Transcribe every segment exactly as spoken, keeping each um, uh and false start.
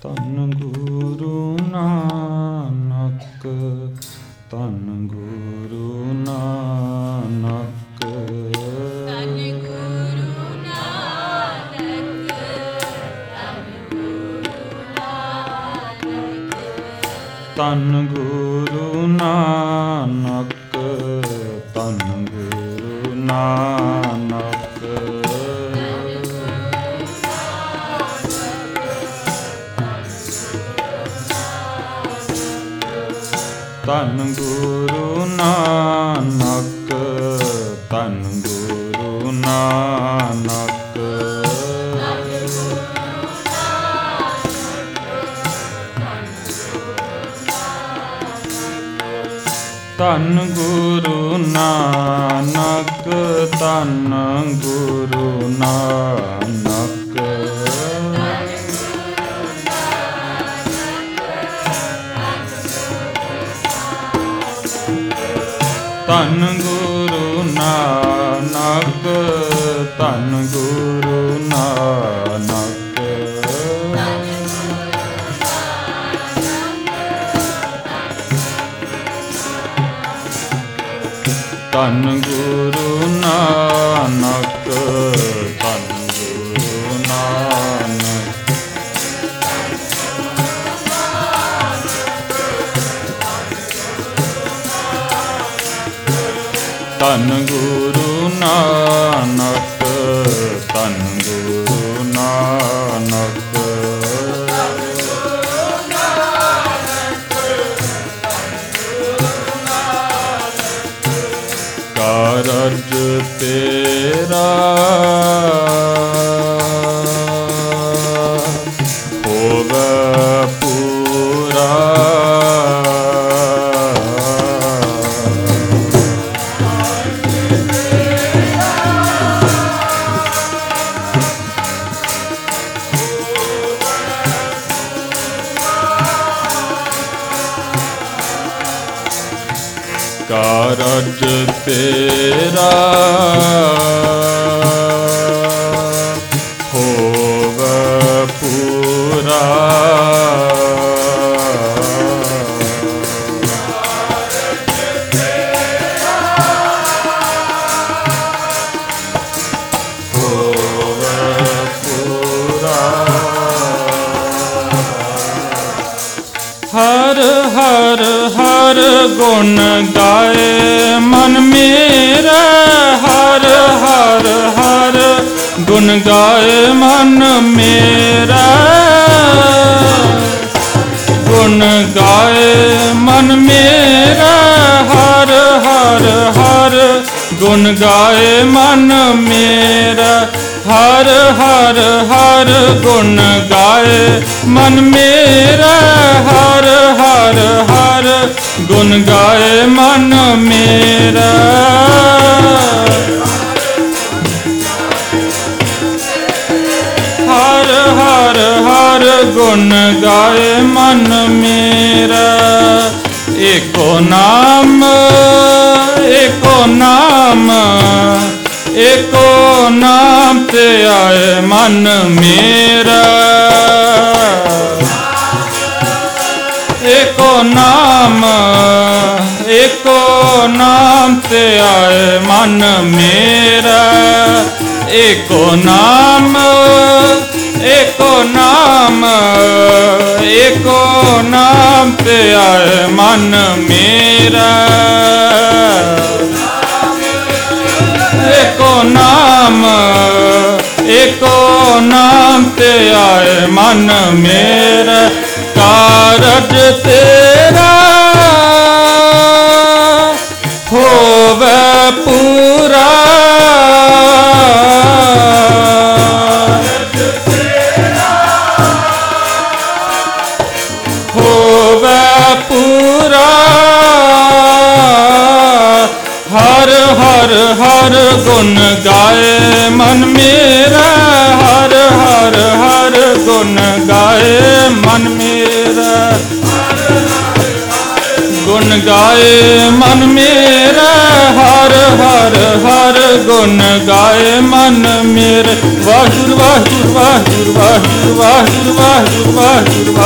ਧੰਨ ਗੁਰੂ ਨਾਨਕ, ਧੰਨ ਗੁਰੂ ਨਾਨਕ, ਧੰਨ ਗੁਰੂ ਨਾਨਕ, ਧੰਨ ਗੁਰੂ ਨਾਨਕ, ਧੰਨ ਗੁਰੂ ਨਾਨਕ, ਧੰਨ ਗੁਰੂ ਨਾਨਕ, ਧੰਨ ਗੁਰੂ ਨਾਨਕ, ਧੰਨ ਗੁਰੂ ਨਾਨਕ, ਧੰਨ ਗੁਰੂ ਨਾਨਕ, ਧੰਨ ਗੁਰੂ ਨਾਨਕ, ਧੰਨ ਗੁਰੂ ਨਾਨਕ, ਧੰਨ ਗੁਰੂ ਨਾਨਕ, ਧੰਨ ਗੁਰੂ ਨਾਨਕ, ਧੰਨ ਗੁਰੂ ਨਾਨਕ, ਧੰਨ ਗੁਰੂ ਨਾਨਕ, ਕਾਰਜ ਤੇਰਾ ਹੋਵੇ ਪੂਰਾ, ਕਾਰਜ ਤੇਰਾ ਹੋਵੇ ਪੂਰਾ, ਹੋਵੇ ਪੂਰਾ, ਹਰ ਹਰ ਹਰ ਗੁਣ ਗਾਏ ਮਨ ਮੇਰਾ, ਹਰ ਹਰ ਹਰ ਗੁਣ ਗਾਏ ਮਨ ਮੇਰਾ, ਗੁਣ ਗਾਏ ਮਨ ਮੇਰਾ, ਹਰ ਹਰ ਹਰ ਗੁਣ ਗਾਏ ਮਨ ਮੇਰਾ, ਹਰ ਹਰ ਹਰ ਗੁਣ ਗਾਏ ਮਨ ਮੇਰਾ, ਹਰ ਹਰ ਹਰ ਗੁਣ ਗਾਏ ਮਨ ਮੇਰਾ, ਹਰ ਹਰ ਹਰ ਗੁਣ ਗਾਏ ਮਨ ਮੇਰਾ, ਏਕੋ ਨਾਮ ਏਕੋ ਨਾਮ, ਏਕੋ ਨਾਮ ਤੇ ਆਏ ਮਨ ਮੇਰਾ, ਏਕੋ ਨਾਮ ਏਕੋ ਨਾਮ ਤੇ ਆਏ ਮਨ ਮੇਰਾ, ਏਕੋ ਨਾਮ ਏਕੋ ਨਾਮ, ਏਕੋ ਨਾਮ ਤੇ ਆਏ ਮਨ ਮੇਰਾ, ਏਕੋ ਨਾਮ ਏਕੋ ਨਾਮ ਤੇ ਆਏ ਮਨ ਮੇਰਾ, ਕਾਰਜ ਤੇਰਾ ਹੋਵੇ ਪੂਰਾ, ਹੋਵੇ ਪੂਰਾ, ਹਰ ਹਰ ਹਰ ਗੁਣ ਗਾਏ ਮਨ ਮੇਰਾ, ਹਰ ਹਰ ਹਰ ਗੁਣ ਗਾਏ ਮਨ ਮੇਰਾ, ਗੁਣ ਗਾਏ ਮਨ ਮੇਰਾ, ਹਰ ਹਰ ਹਰ ਗੁਣ ਗਾਏ ਮਨ ਮੇਰੇ, ਵਾਹਿਗੁਰੂ ਵਾਹਿਗੁਰੂ ਵਾਹਿਗੁਰੂ ਵਾਹਿਗੁਰੂ ਵਾਹਿਗੁਰੂ ਵਾਹਿਗੁਰੂ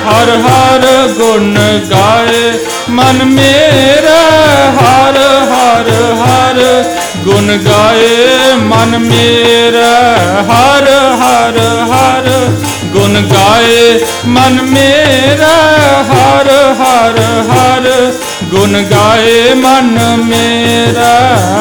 हर हर गुण गाए मन मेरा, हर हर हर गुण गाए मन मेरा, हर हर हर गुण गाए मन मेरा, हर हर हर गुण गाए मन मेरा,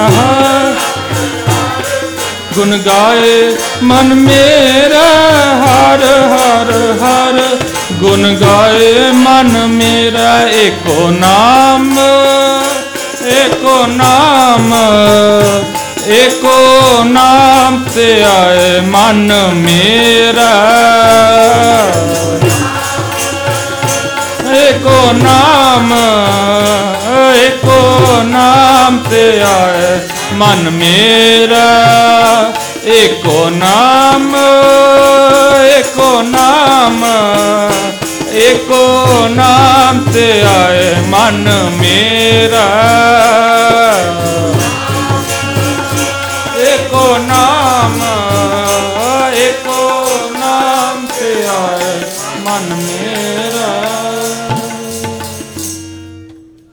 गुण गाए मन मेरा, हर हर हर गुण गाए मन मेरा। एको नाम एको नाम एको नाम ते आए मन मेरा, एको नाम एको नाम ते आए मन मेरा, एको नाम एको नाम एको नाम ते आए मन मेरा, एको नाम एको नाम ते आए मन मेरा।